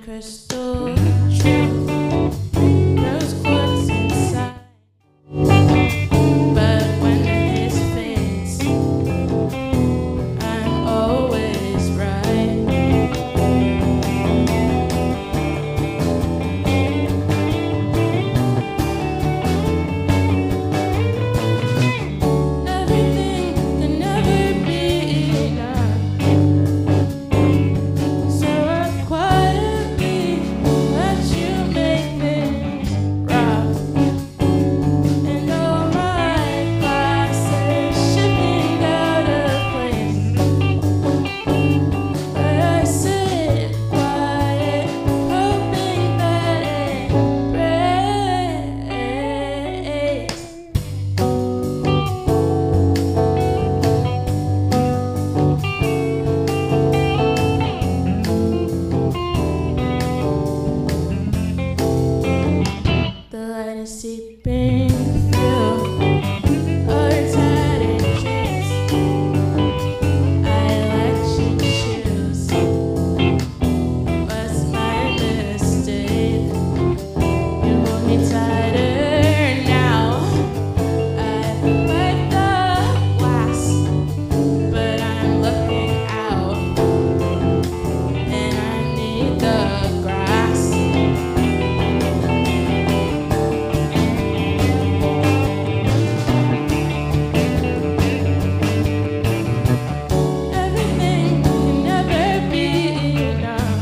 crystal truth. Rose quartz inside. But when his fades, I'm always right. Everything can never be enough. So I quietly let you make things rough. And all my glasses shifting out of place. But I sit quiet, hoping that it breaks. The light is seeping through our tattered dreams. I let you choose. What's my mistake? You hold me tighter now. I wipe the glass, but I'm looking out, and I need the grass. Everything can never be enough.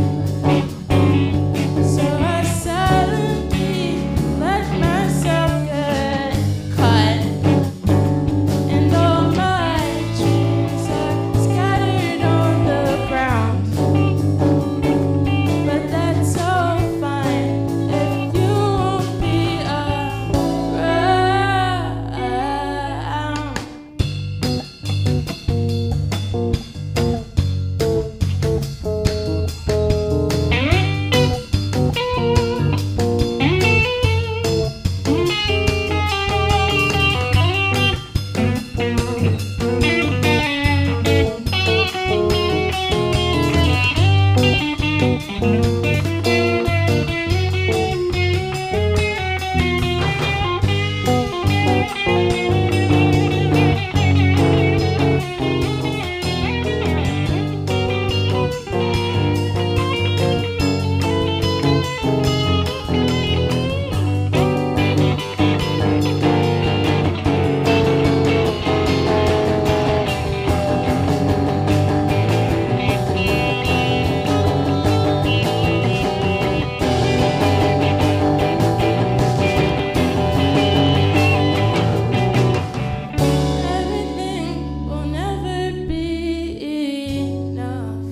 So I silently let myself get cut. And all my dreams are scattered on the ground. But that's all fine if you won't be around. Everything will never be enough.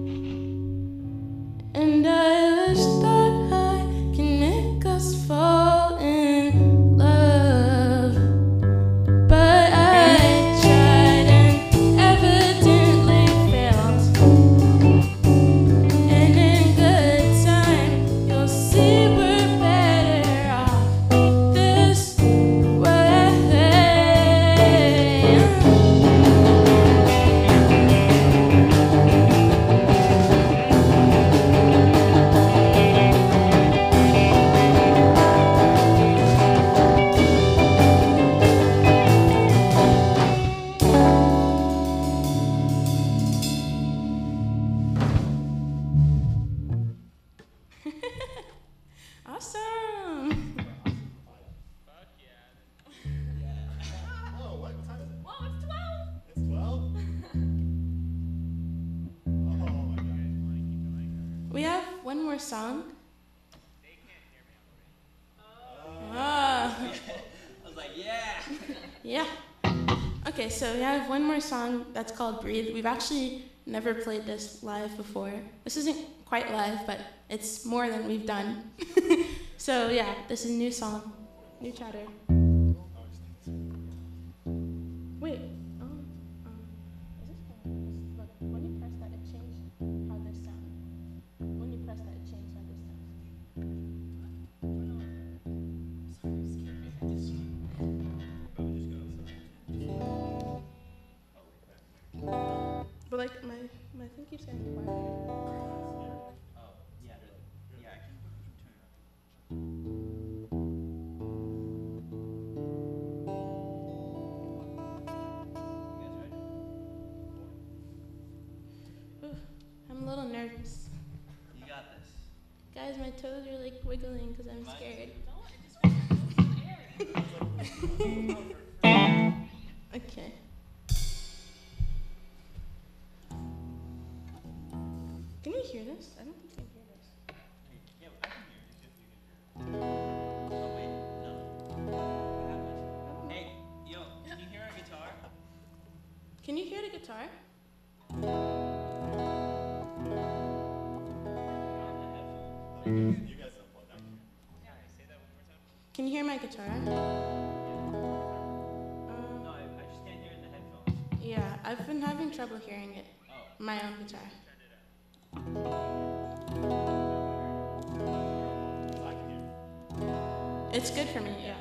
And I wish that I can make us fall in love. But I tried and evidently failed. And in good time, you'll see we're better off this way. Awesome. Oh, what time is it? Well, it's 12. It's 12? Oh my god. We have one more song. Ah. I was like, yeah. Yeah. Okay, so we have one more song that's called Breathe. We've actually never played this live before. This isn't quite live, but it's more than we've done. So yeah, this is a new song, new chatter. Wait. Is this look, when you press that, it changed how this sounds. When you press that, it changed how this sounds. But like my thing keeps getting quiet. Oh, yeah, nervous. You got this. Guys, my toes are like wiggling because I'm Mine scared. too. Okay. Can you hear this? I don't think you can hear this. Yeah, I can hear you. If you can hear it. Oh, wait. No. What happened? Hey, yo, can you hear our guitar? Can you hear the guitar? You guys don't play that game. Say that one more time. Can you hear my guitar? No, I just can't hear it in the headphones. Yeah, I've been having trouble hearing it. Oh. My own guitar. Turn it up. I can hear you. It's good for me, yeah.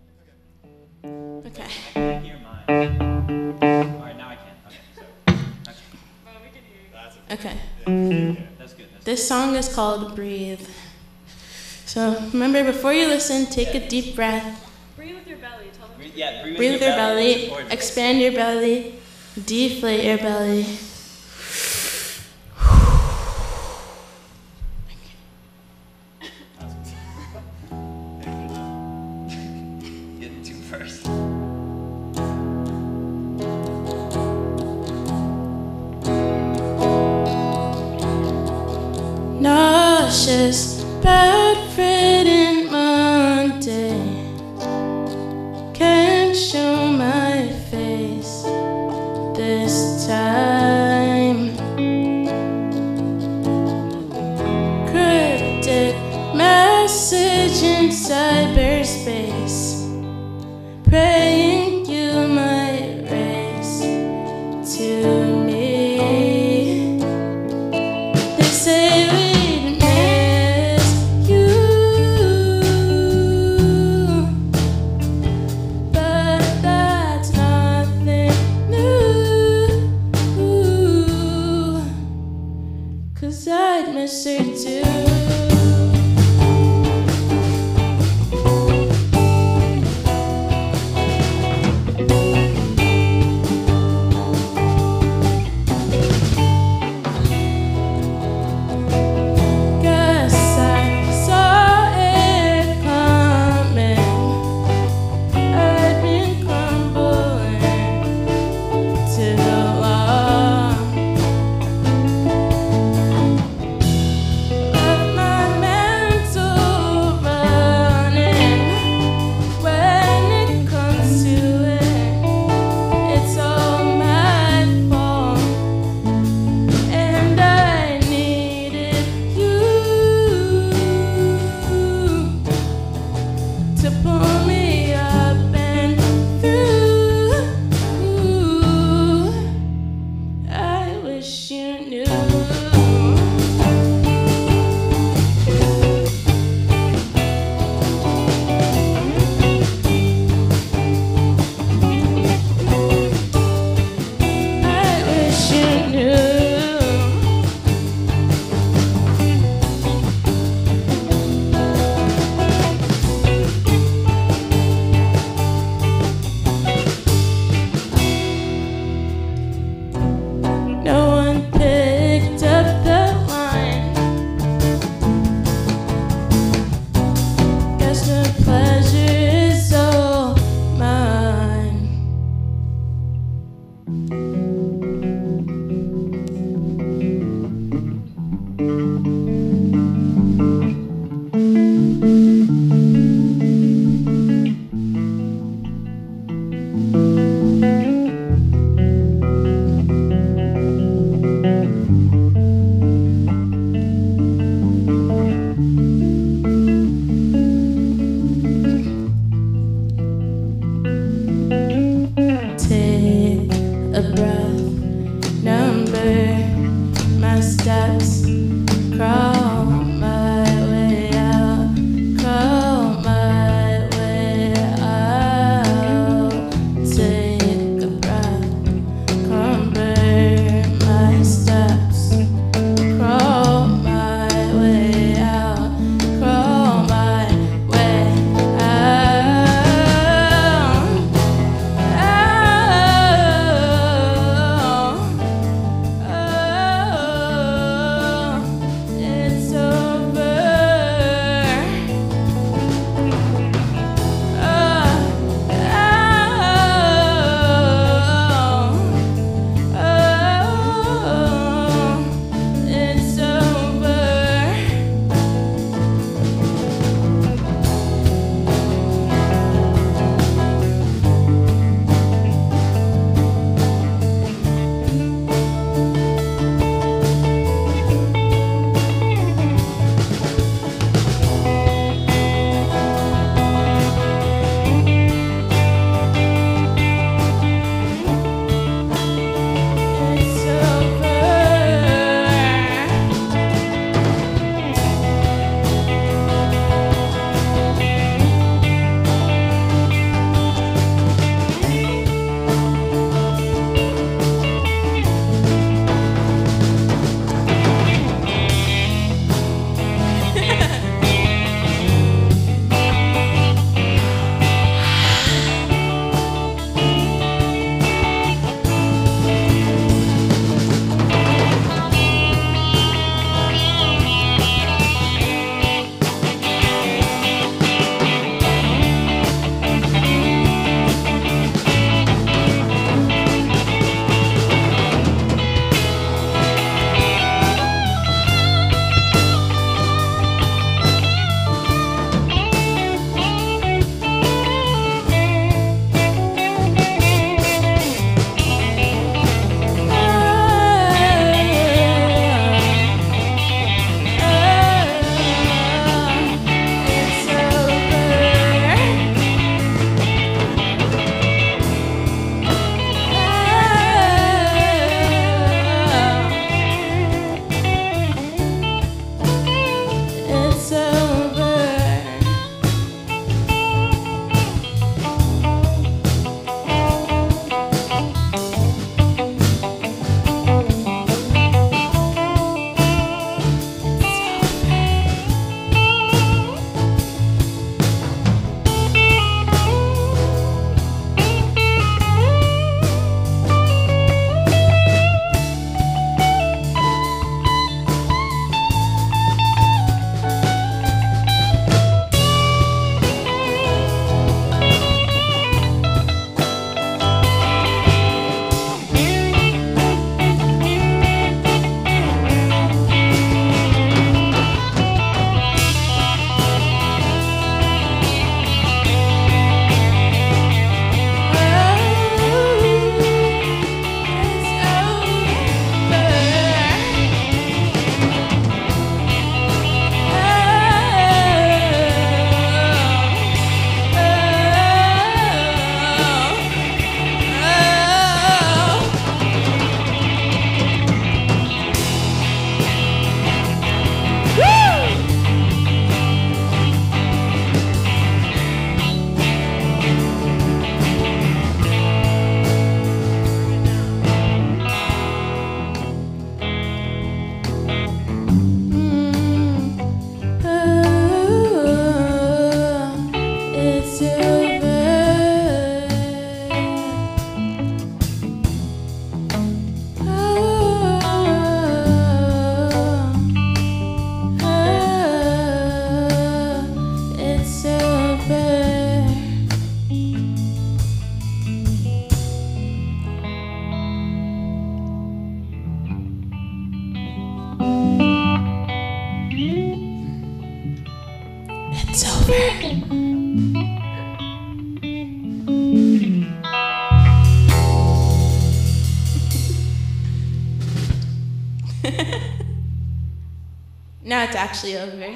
Okay. I can't hear mine. Alright, now I can. Okay, so. Okay. That's Okay. okay. That's good. That's This song is called Breathe. So remember, before you listen, take a deep breath. Breathe with your belly. Tell them. Breathe, yeah, breathe Breathe with your belly. Towards it. Expand your belly. Deflate your belly. Get two first. Nauseous, bedridden Monday. Can't show my face this time. Cryptic message in cyberspace, praying you might race to me. They say we'd miss you, but that's nothing new. 'Cause I'd miss her too. Guess I saw it coming. I'd been crumbling too long. Left my mental running. When it comes to it, it's all my fault. And I needed you to pull me up and through. I wish you knew. I wish you knew. No one picked up the line. Guess the pleasure is all mine. Take a breath, number my steps, cross Now it's actually over.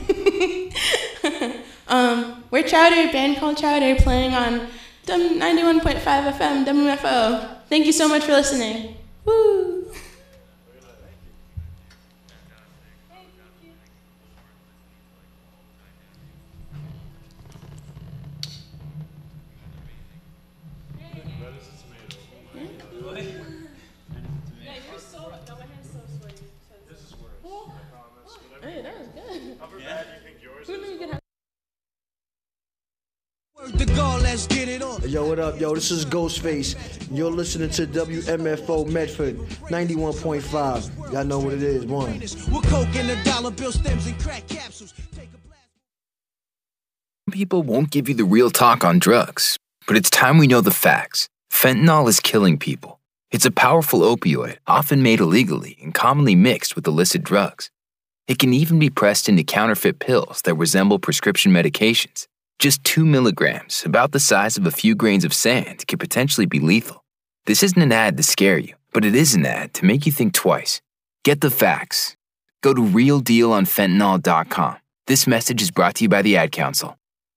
We're Chowder, a band called Chowder, playing on 91.5 FM, WFO. Thank you so much for listening. Woo! Hey, that was good. How bad do you think yours Who knew you could have The goal, let's get it on. Yo, what up, yo? This is Ghostface. You're listening to WMFO Medford 91.5. Y'all know what it is, one. With coke and the dollar bill stems and crack capsules. Take a blast. People won't give you the real talk on drugs, but it's time we know the facts. Fentanyl is killing people. It's a powerful opioid, often made illegally and commonly mixed with illicit drugs. It can even be pressed into counterfeit pills that resemble prescription medications. Just 2 milligrams, about the size of a few grains of sand, can potentially be lethal. This isn't an ad to scare you, but it is an ad to make you think twice. Get the facts. Go to realdealonfentanyl.com. This message is brought to you by the Ad Council.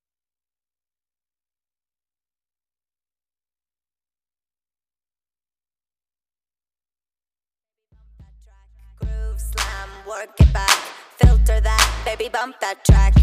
Groove slam, work it back, filter that, baby bump that track.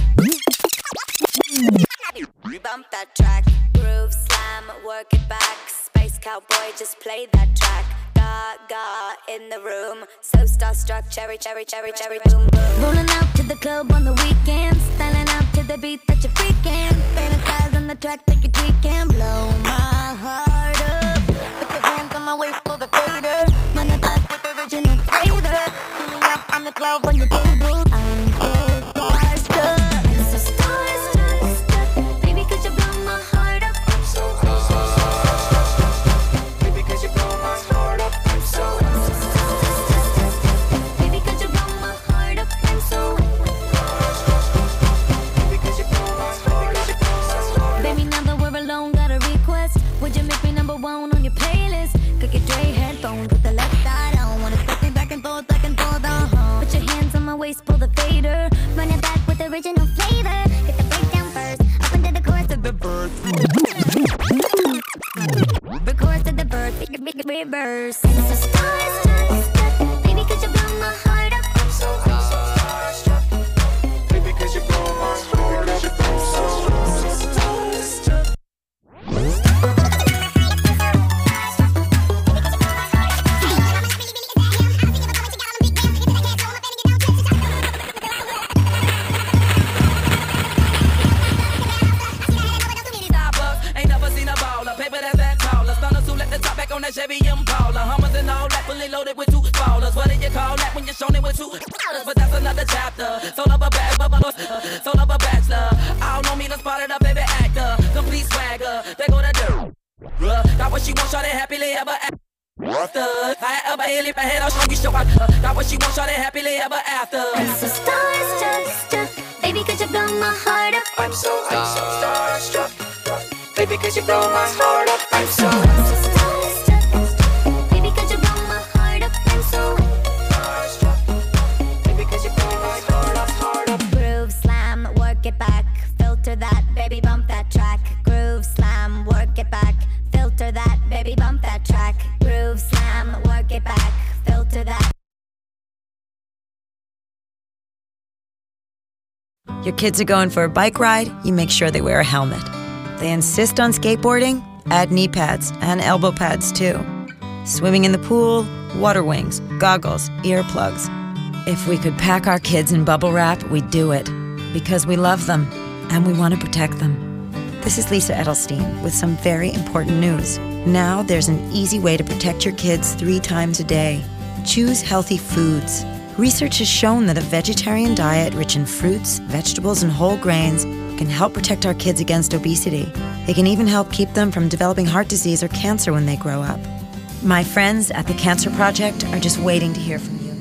Bump that track, groove slam, work it back. Space cowboy, just play that track. Gaga in the room, so starstruck, cherry, cherry, cherry, cherry, boom, boom. Rolling out to the club on the weekends, styling out to the beat that you're freaking. Fantasize on the track that you're tweaking. Blow my heart up, put your hands on my waist for the fader. Man, I thought with the original flavor. Pulling up on the club on your table. I'm so starstruck. I'm so starstruck. Baby, could you blow my heart up? I'm so starstruck. Baby, could you blow my heart up? I'm so starstruck. Baby, could you blow my heart up? I'm so Baby, could you blow my heart up? Baby, now that we're alone, got a request. Would you make me number one on your playlist? Could get Dre headphones with the left side on. Wanna flip me back and forth, Put your hands on my waist, pull the fader. Run it back with the original flavor. Get the breakdown first, up into the chorus of the birth. The chorus of the birth, reverse. I'm so starstruck. Baby, could you blow my heart up? I'm so starstruck. Baby, could you blow my heart up? I'm so starstruck. Ain't never seen a baller, paper that's that taller. Stunners who let the top back on that Chevy Impala. Hummers and all that, fully loaded with 2 ballers. What do you call that when you're shown it with 2 ballers? But that's another chapter. Sold up a sold up a bachelor. I don't know me, the spotted a baby actor. Complete swagger, they go to dirt. Got what she wants, shawty happily ever after. I ever hit my head, I'll show you show out. Got what she wants, shawty happily ever after. I'm so starstruck. Baby, could you blow my heart up? I'm so starstruck. Baby, could you blow my heart up? I'm so starstruck. Baby, could you blow my heart up? I'm so starstruck. Baby, could you blow my heart up? Groove slam, work it back, filter that, baby bump that track. Groove slam, work it back, filter that, baby bump that track. Groove slam, work it back, filter that. Your kids are going for a bike ride, you make sure they wear a helmet. They insist on skateboarding, add knee pads and elbow pads too. Swimming in the pool, water wings, goggles, earplugs. If we could pack our kids in bubble wrap, we'd do it. Because we love them and we want to protect them. This is Lisa Edelstein with some very important news. Now there's an easy way to protect your kids 3 times a day. Choose healthy foods. Research has shown that a vegetarian diet rich in fruits, vegetables, and whole grains can help protect our kids against obesity. It can even help keep them from developing heart disease or cancer when they grow up. My friends at the Cancer Project are just waiting to hear from you.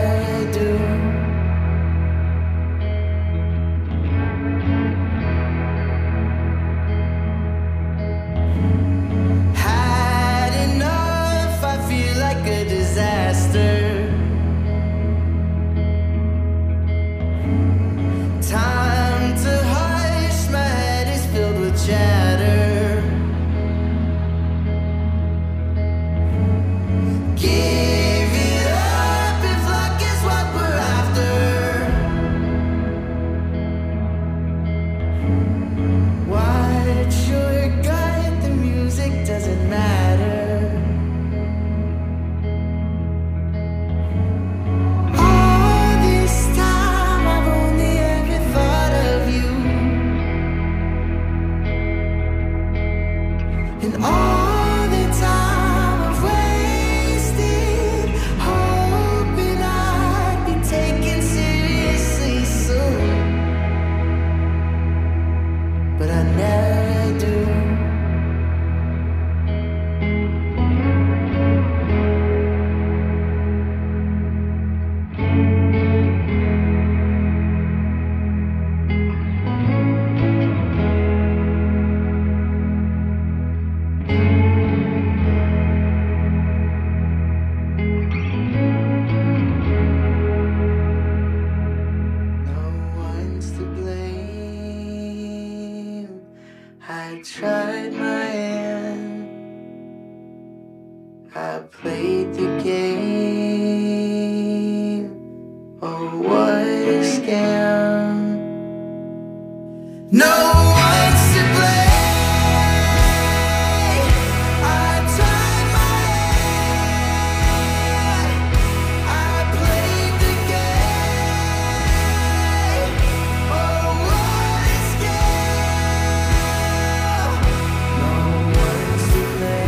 never do. Had enough, I feel like a disaster. Time to hush, my head is filled with chatter. Give it up if luck is what we're after. Watch your gut, the music doesn't matter. All this time I've only ever thought of you. And all the time I've wasted hoping I'd be taken seriously soon. But I never do. No one's to blame. I tried my hand. I played the game. Oh, what a scam. No one's to blame. I tried my hand. I played the game. Oh, what a scam. No one's to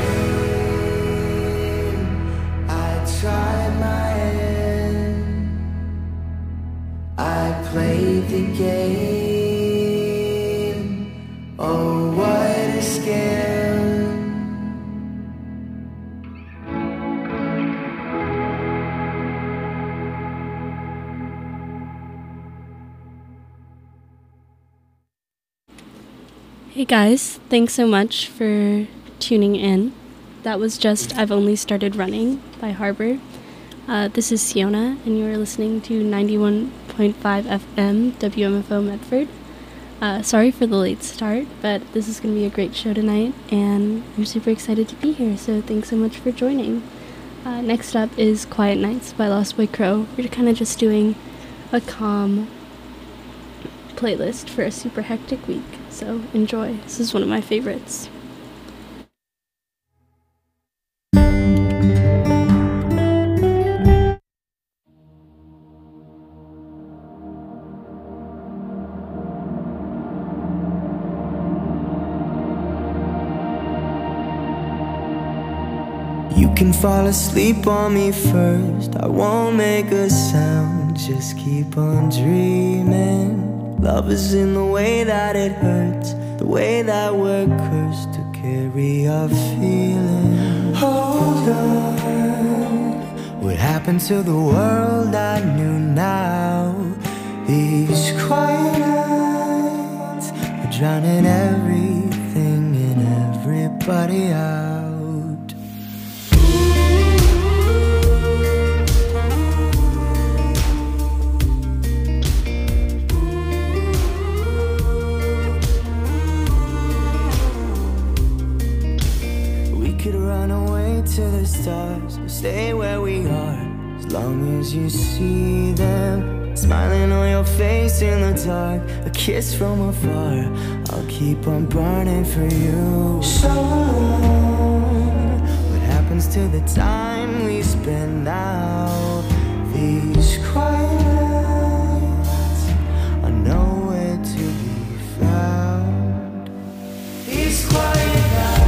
blame. I tried my hand. I played the game. Oh, what a scam. Hey guys, thanks so much for tuning in. That was just I've Only Started Running by Harbor. This is Siona, and you're listening to 91.5 FM WMFO Medford. Sorry for the late start, but this is going to be a great show tonight, and I'm super excited to be here, so thanks so much for joining. Next up is Quiet Nights by Lost Boy Crow. We're kind of just doing a calm playlist for a super hectic week, so enjoy. This is one of my favorites. You can fall asleep on me first. I won't make a sound, just keep on dreaming. Love is in the way that it hurts, the way that we're cursed to carry our feelings. Hold on, what happened to the world I knew now? These quiet nights are drowning everything and everybody out. Run away to the stars, or stay where we are, as long as you see them smiling on your face in the dark, a kiss from afar. I'll keep on burning for you. So long, what happens to the time we spend now? These quiet nights are nowhere to be found. These quiet nights.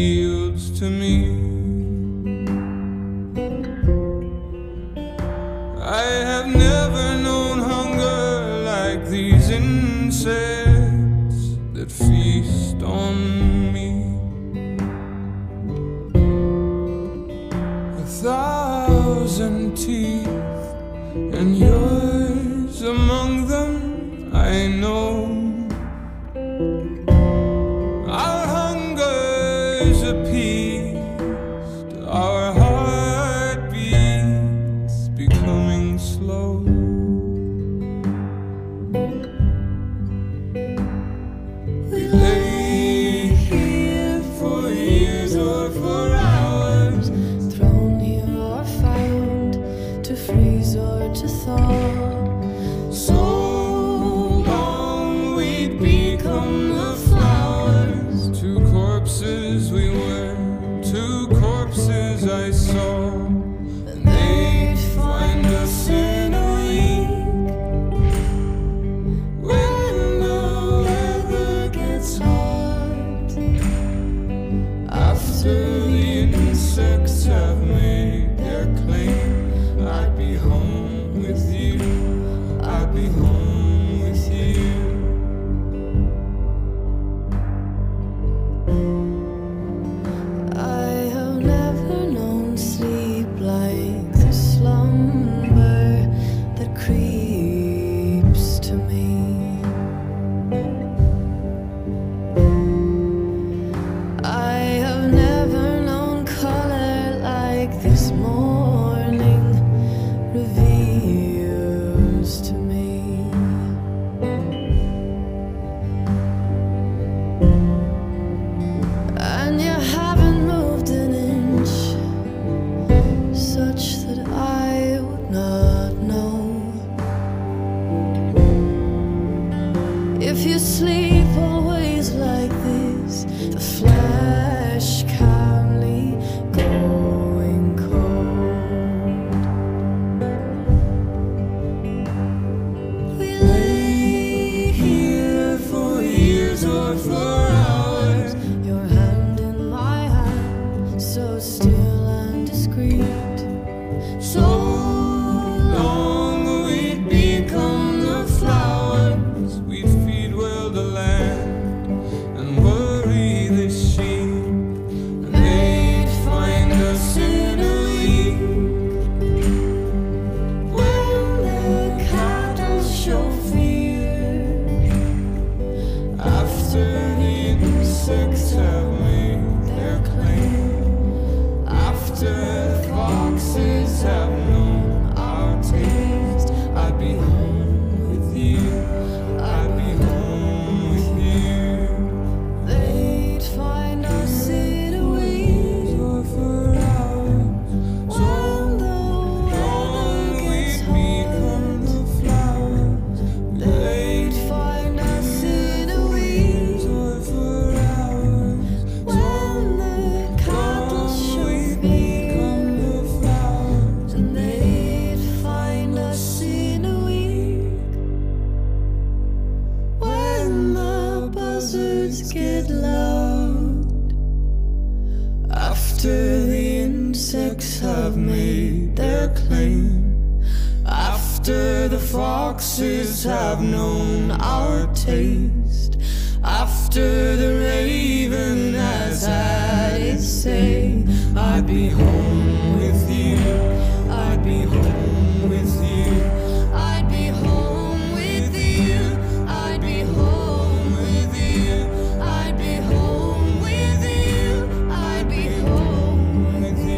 yields to me. I have never known hunger like these insects that feast on me. A thousand teeth, and yours among them, I know. Our hunger's appeased, our heartbeats becoming slow. We lay here for years or for hours, thrown here or found to freeze or to thaw. So long we'd become the flowers. Two corpses we were, two corpses I saw. And they'd find us in a week when the weather gets hot. After the insects have made their claim, I'd be home with you, I'd be home with you. I have never known sleep like the slumber that creeps to me. I have never known color like this morning reveals to me. And you haven't moved an inch such that I would not know. If you sleep always like this, the flesh calmly going cold. We lay here for years or for hours, your hand in my hand, so still and discreet. So long we'd become the flowers, we'd feed well the land and worry the sheep. And they'd find us in a week when the cattle show fear. After the insects have made their claim, after foxes have known our taste, I'd be home with you, I'd be home with you. They'd find us in a week or for hours, when the weather gets hot. The flowers. They'd find us in a week or for hours, when the cattle show become the flowers. And they'd find us in a week when the buzzards get loud. After the insects have made their claim, after the foxes have known our taste, after the raven has had its say, I'd be home with you, I'd be home with you, I'd be home with you, I'd be home with you, I'd be home with you, I'd be home with you.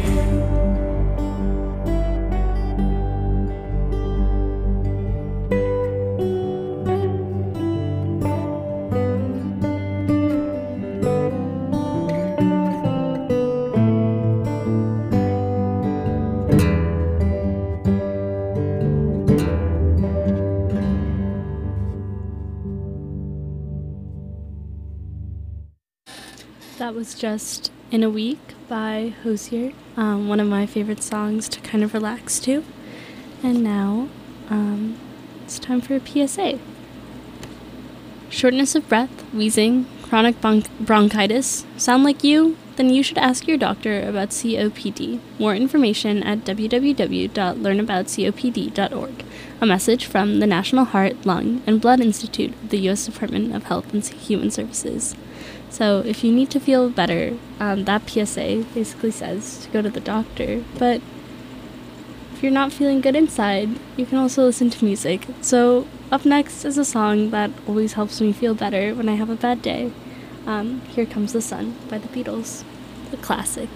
That was just In a Week by Hozier, one of my favorite songs to kind of relax to. And now it's time for a PSA. Shortness of breath, wheezing, chronic bronchitis. Sound like you? then you should ask your doctor about COPD. More information at www.learnaboutcopd.org. A message from the National Heart, Lung, and Blood Institute of the U.S. Department of Health and Human Services. So if you need to feel better, that PSA basically says to go to the doctor. But if you're not feeling good inside, you can also listen to music. So up next is a song that always helps me feel better when I have a bad day. Here Comes the Sun by the Beatles, the classic.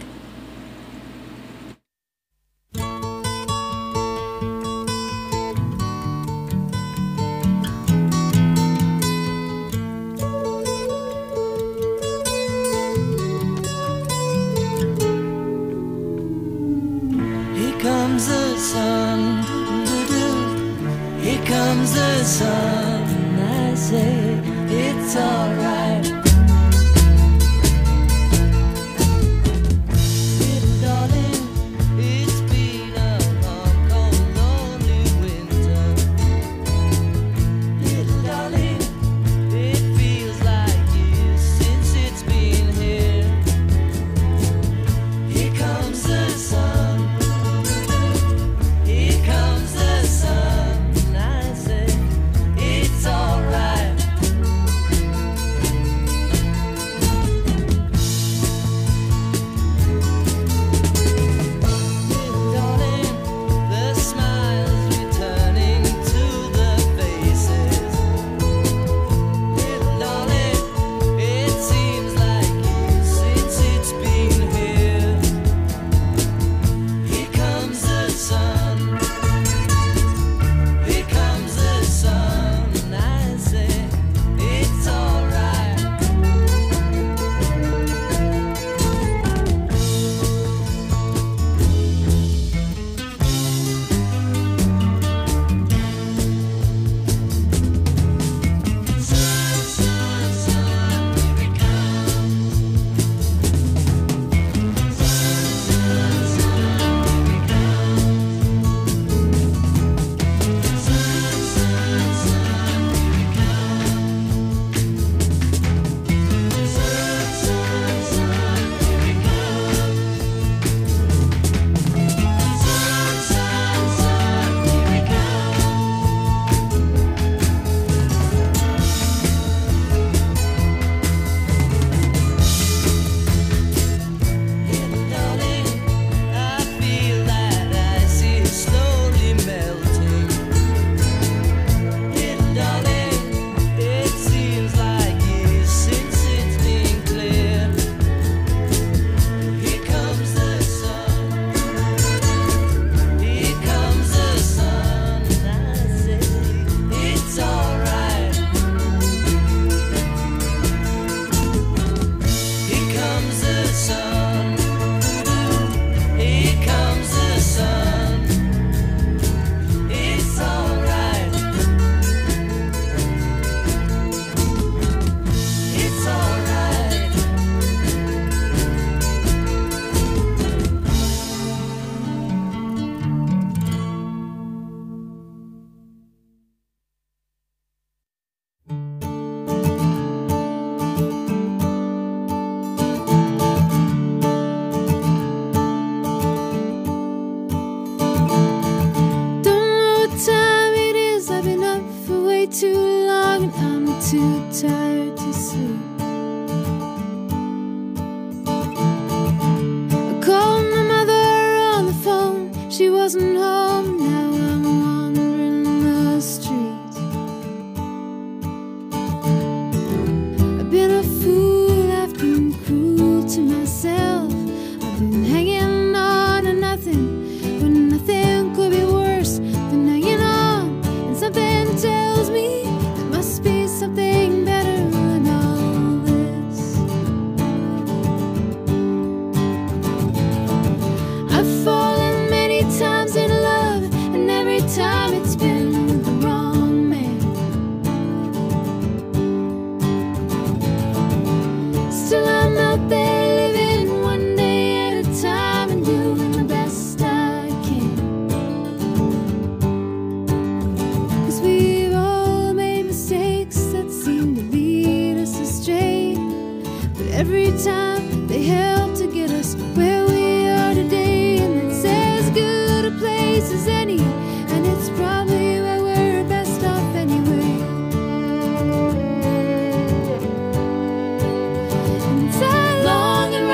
Here comes the sun, doo-doo-doo. Here comes the sun, I say it's alright. Little darling, it's been a long, cold, lonely winter. Little darling, it feels like years since it's been here. Here comes the sun. Here comes the sun, I say it's alright.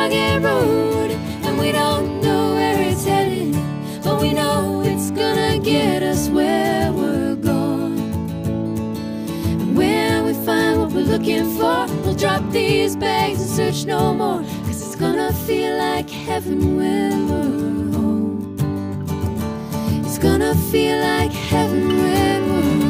rugged road, and we don't know where it's headed, but we know it's gonna get us where we're going. And when we find what we're looking for, we'll drop these bags and search no more, 'cause it's gonna feel like heaven when we're home. It's gonna feel like heaven when we're home.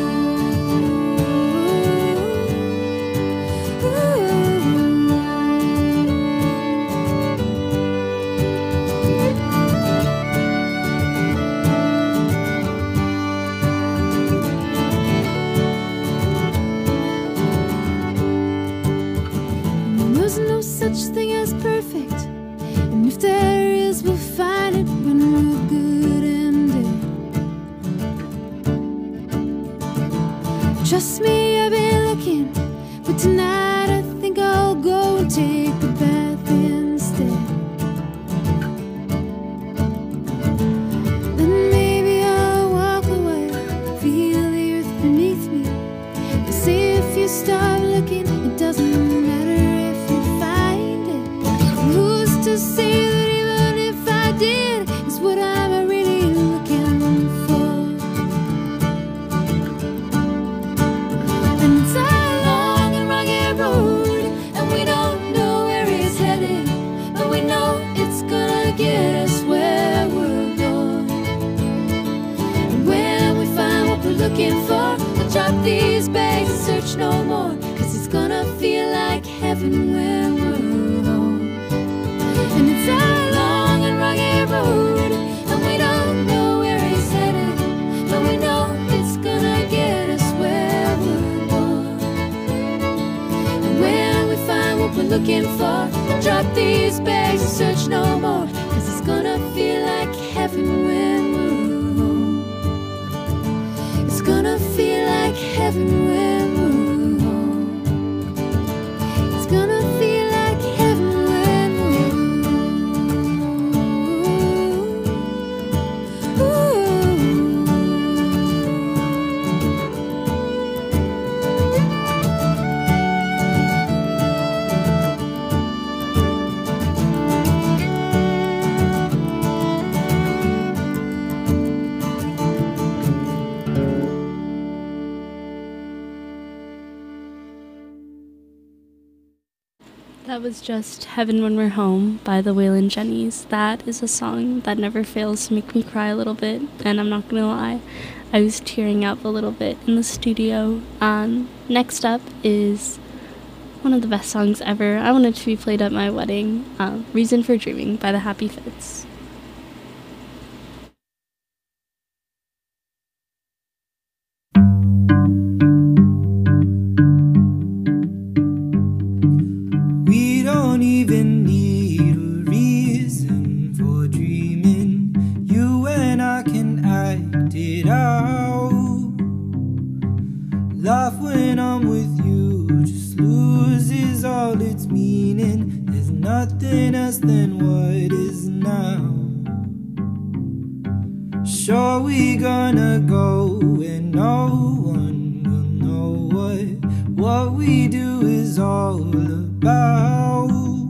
There's no such thing as perfect, and if there is, we'll find it when we're good and dead. Trust me, I've been looking, but tonight I think I'll go and take a bath instead. Then maybe I'll walk away, feel the earth beneath me, and see if you start looking, it doesn't matter if you find it. Who's to say that even if I did, is what I'm really looking for? And it's a long and rugged road, and we don't know where it's headed, but we know it's gonna get us where we're going. And when we find what we're looking for, we'll drop these bags and search no more, 'cause it's gonna feel like heaven when we're home. And it's a long and rugged road, and we don't know where it's headed, but we know it's gonna get us where we're going. And when we find what we're looking for, we'll drop these bags and search no more, 'cause it's gonna feel like heaven when we're home. It's gonna feel like heaven when we're home. It's gonna feel like heaven when we're That was just Heaven When We're Home by the Waylon Jennys. That is a song that never fails to make me cry a little bit, and I'm not gonna lie, I was tearing up a little bit in the studio. Next up is one of the best songs ever. I wanted to be played at my wedding, Reason for Dreaming by the Happy Fits. We don't even need a reason for dreaming. You and I can act it out. Life when I'm with you just loses all its meaning. There's nothing else than what is now. Sure, we gonna go where no one will know what we do is all about.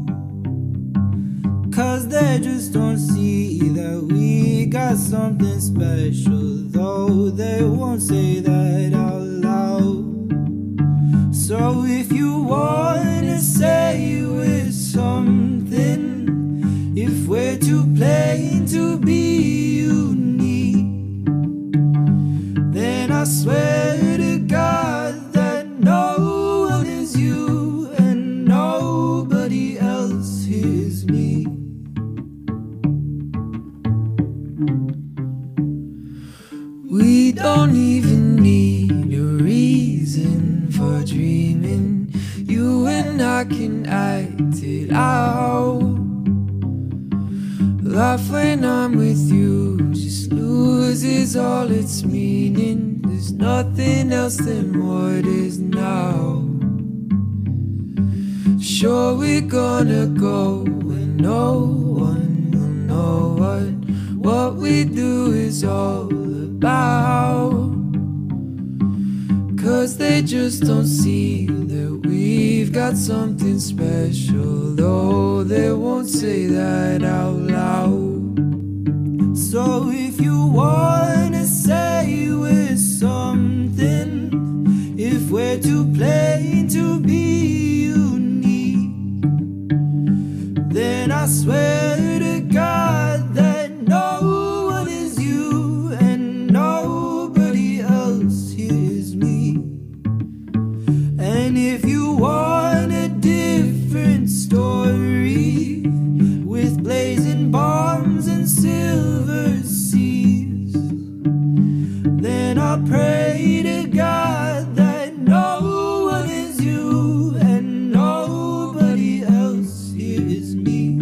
'Cause they just don't see that we got something special, though they won't say that out loud. So if you wanna say we're something, if we're too plain to be unique, then I swear to God that no one is you and nobody else is me. We don't even need a reason for dreaming. You and I can act it out. Life when I'm with you just loses all its meaning. There's nothing else than what is now. Sure, we're gonna go where no one will know what we do is all about. 'Cause 'cause they just don't see that we've got something special, though they won't say that out loud. So if you wanna say we're something, if we're too plain to be unique, then I swear to God that no one is you and nobody else here is me. And if you want a different story with blazing bombs and silver seas, then I'll pray to God that no one is you and nobody else here is me.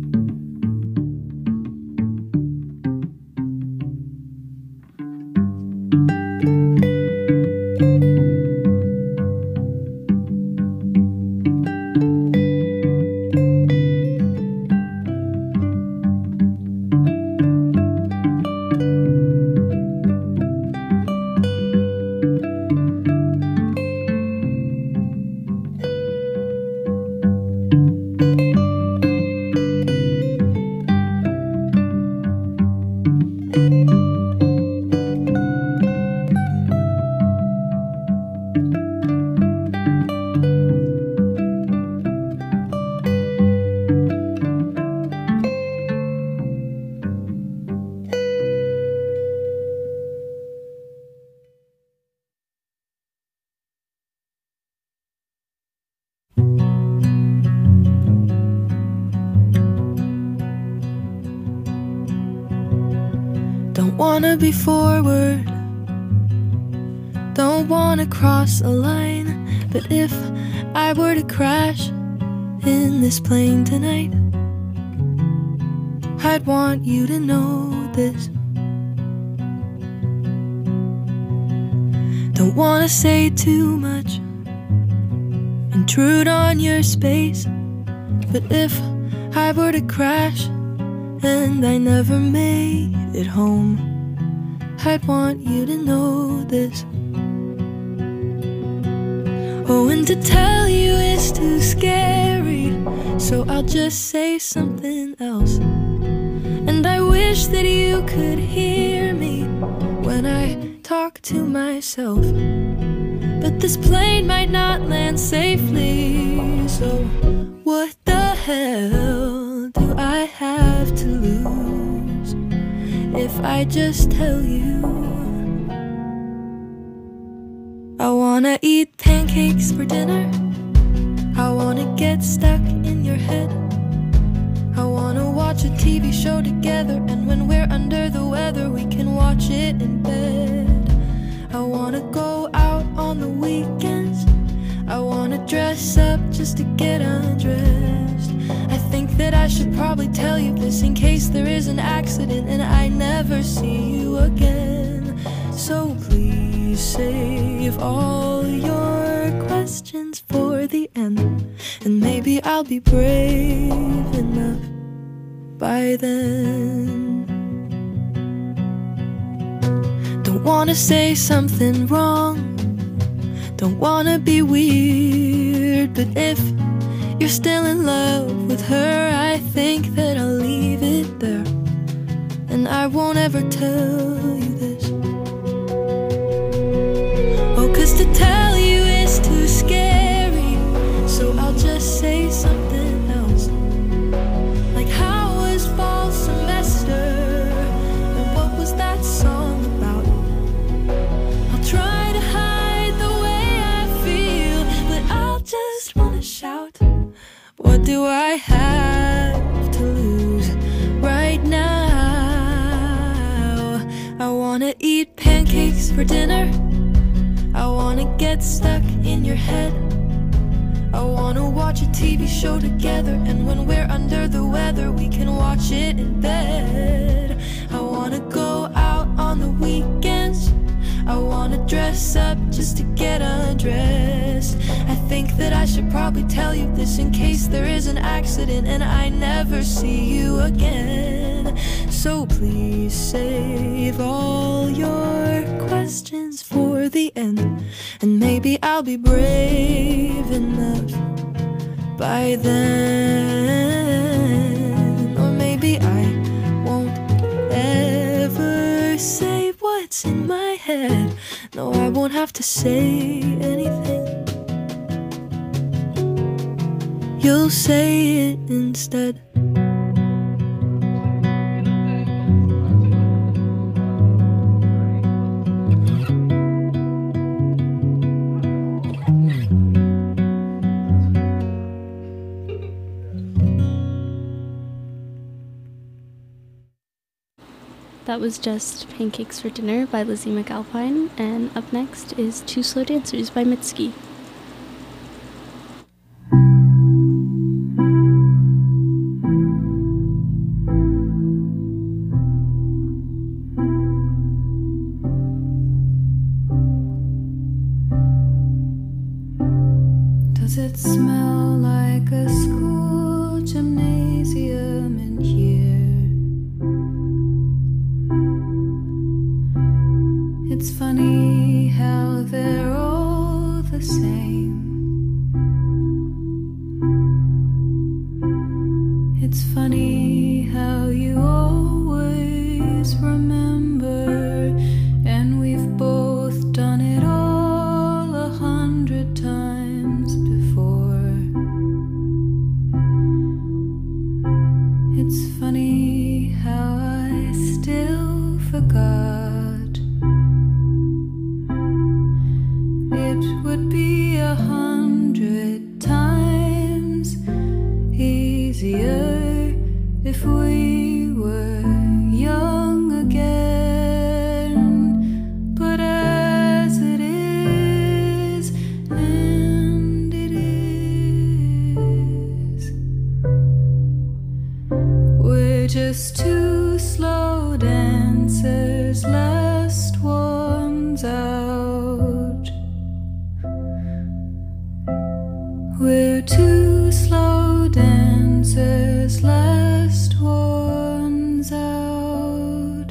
Don't wanna be forward, don't wanna cross a line, but if I were to crash in this plane tonight, I'd want you to know this. Don't wanna say too much, intrude on your space, but if I were to crash and I never made it home, I'd want you to know this. Oh, and to tell you is too scary, so I'll just say something else. And I wish that you could hear me when I talk to myself, but this plane might not land safely, so what the hell do I have to lose if I just tell you? I wanna eat pancakes for dinner, I wanna get stuck in your head, I wanna watch a TV show together, and when we're under the weather we can watch it in bed. I wanna go out on the weekends, I wanna dress up just to get undressed. I think that I should probably tell you this in case there is an accident and I never see you again. So please save all your questions for the end, and maybe I'll be brave enough by then. Don't wanna say something wrong, don't wanna be weird, but if you're still in love with her, I think that I'll leave it there, and I won't ever tell you this. Oh, 'cause to tell you is too scary, so I'll just say something else. Like, how was fall semester, and what was that song about? I'll try to hide the way I feel, but I'll just wanna shout, what do I have to lose right now? I wanna eat pancakes for dinner, I wanna get stuck in your head, I wanna watch a TV show together, and when we're under the weather we can watch it in bed. I wanna go out on the weekends, I wanna dress up just to get undressed. I think that I should probably tell you this in case there is an accident and I never see you again. So please save all your questions for for the end. And maybe I'll be brave enough by then. Or maybe I won't ever say what's in my head. No, I won't have to say anything. You'll say it instead. That was just Pancakes for Dinner by Lizzie McAlpine, and up next is Two Slow Dancers by Mitski. Does it smell like a school gymnasium in here? It's funny how they're all the same. It's funny how you always remember, and we've both done it all 100 times before. It's funny how I still forgot. It would be 100 times easier if we were young again. But as it is, and it is, we're just two slow dancers, last ones out. We're two slow dancers, last ones out.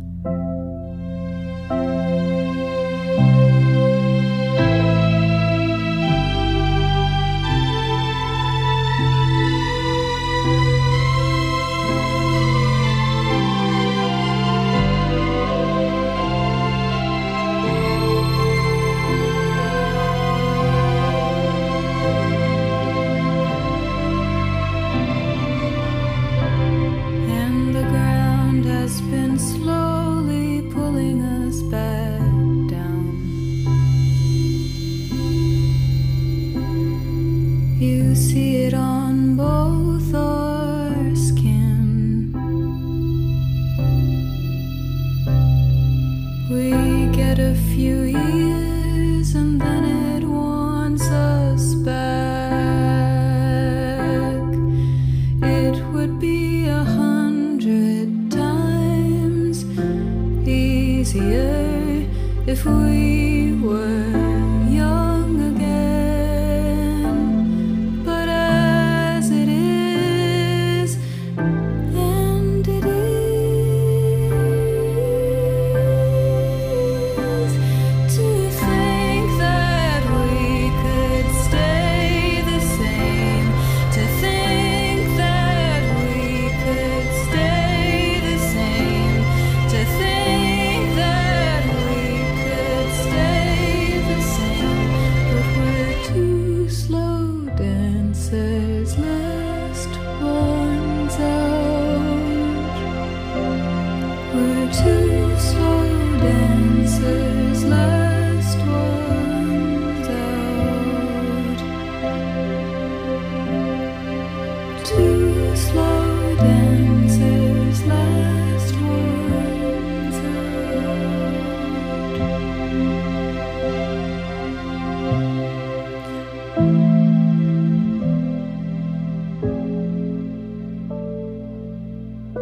And the ground has been slowly pulling us back down. You see it on both our skin. We get a few years and then it wants us back. It would be 100 times easier if we were young again. But as it is, and it is, to think that we could stay the same, to think that we could stay the same, to think that we could stay the same. But we're two slow dancers, last ones out. We're two slow dancers, last ones out. Two slow dancers, last ones out.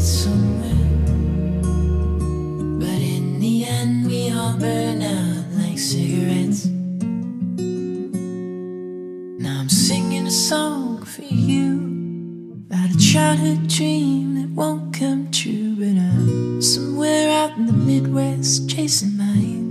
light somewhere. But in the end we all burn out like cigarettes. Now I'm singing a song for you about a childhood dream that won't come true. But I'm somewhere out in the Midwest chasing mine.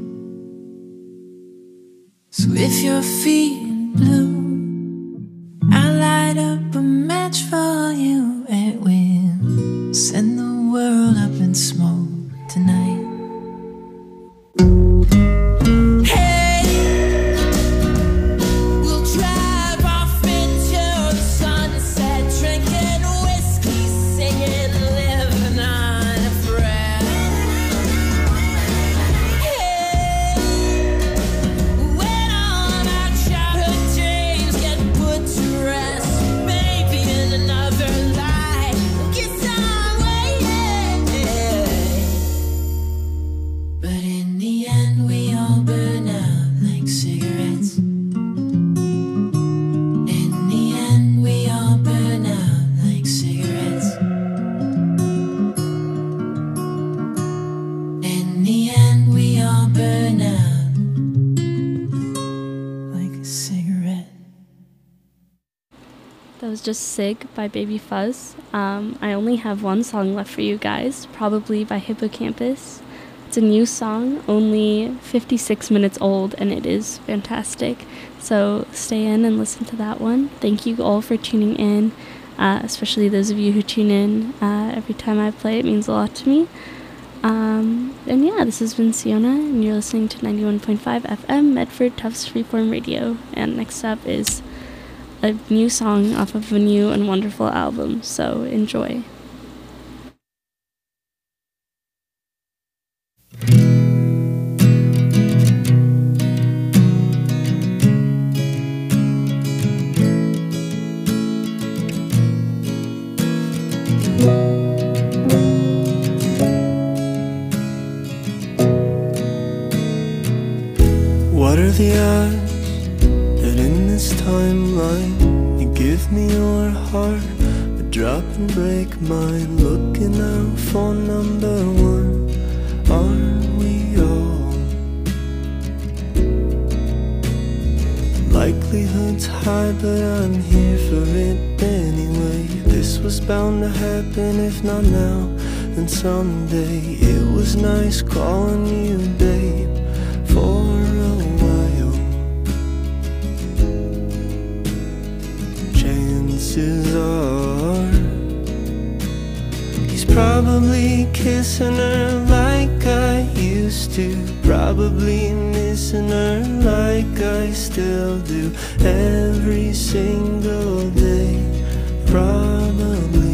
So if you're feeling blue, I'll light up a match for you and we'll send the world up in smoke tonight. Just Sig by Baby Fuzz. I only have one song left for you guys, Probably by Hippocampus. It's a new song, only 56 minutes old, and it is fantastic. So stay in and listen to that one. Thank you all for tuning in, especially those of you who tune in every time I play. It means a lot to me. And yeah, this has been Siona, and you're listening to 91.5 FM, Medford Tufts Freeform Radio. And next up is a new song off of a new and wonderful album, so enjoy. What are the odds that in this timeline you give me your heart, but drop and break mine? Looking out for number one, aren't we all? Likelihood's high, but I'm here for it anyway. This was bound to happen, if not now, then someday. It was nice calling you babe for a while. Chances are he's probably kissing her like I used to, probably missing her like I still do every single day, probably.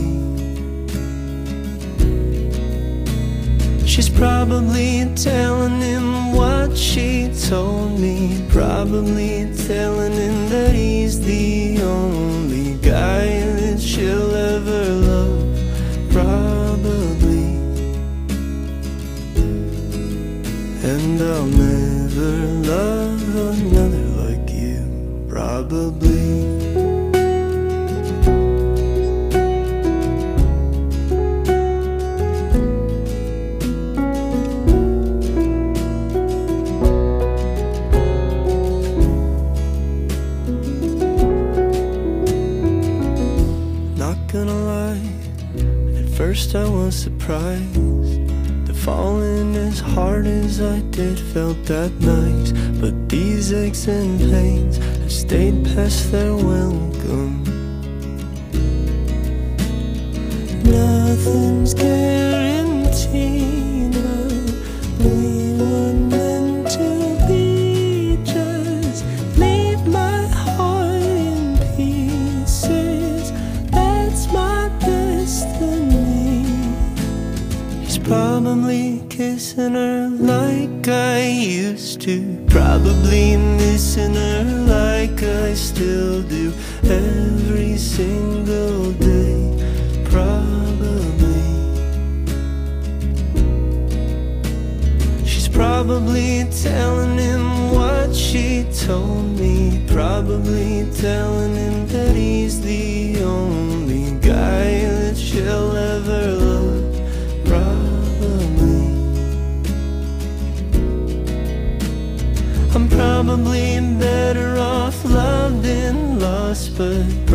She's probably telling him what she told me, probably telling him that he's the only guy that she'll ever love, probably. And I'll never love another like you, probably. First I was surprised to fall in as hard as I did, felt that nice. But these aches and pains have stayed past their welcome. Nothing's guaranteed, but we were meant to be. Just leave my heart in pieces, that's my destiny. Probably kissing her like I used to, probably missing her like I still do every single day, probably. She's probably telling him what she told me, probably telling him that he's the only guy that she'll ever love, whispered